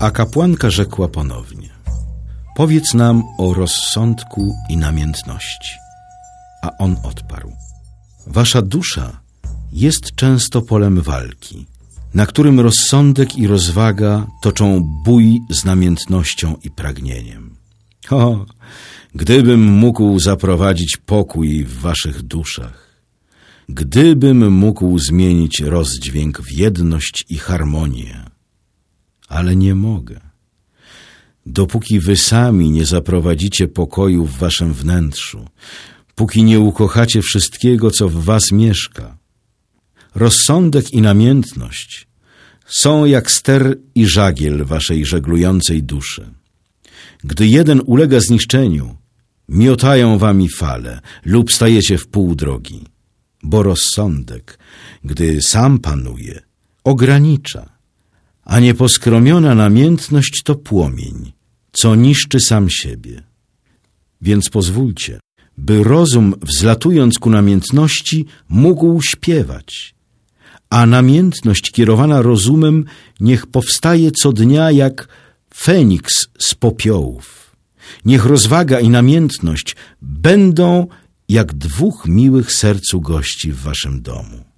A kapłanka rzekła ponownie: powiedz nam o rozsądku i namiętności. A on odparł: wasza dusza jest często polem walki, na którym rozsądek i rozwaga toczą bój z namiętnością i pragnieniem. O, gdybym mógł zaprowadzić pokój w waszych duszach, gdybym mógł zmienić rozdźwięk w jedność i harmonię, ale nie mogę. Dopóki wy sami nie zaprowadzicie pokoju w waszym wnętrzu, póki nie ukochacie wszystkiego, co w was mieszka. Rozsądek i namiętność są jak ster i żagiel waszej żeglującej duszy. Gdy jeden ulega zniszczeniu, miotają wami fale lub stajecie w pół drogi, bo rozsądek, gdy sam panuje, ogranicza, a nieposkromiona namiętność to płomień, co niszczy sam siebie. Więc pozwólcie, by rozum, wzlatując ku namiętności, mógł śpiewać, a namiętność kierowana rozumem niech powstaje co dnia jak Feniks z popiołów. Niech rozwaga i namiętność będą jak dwóch miłych sercu gości w waszym domu.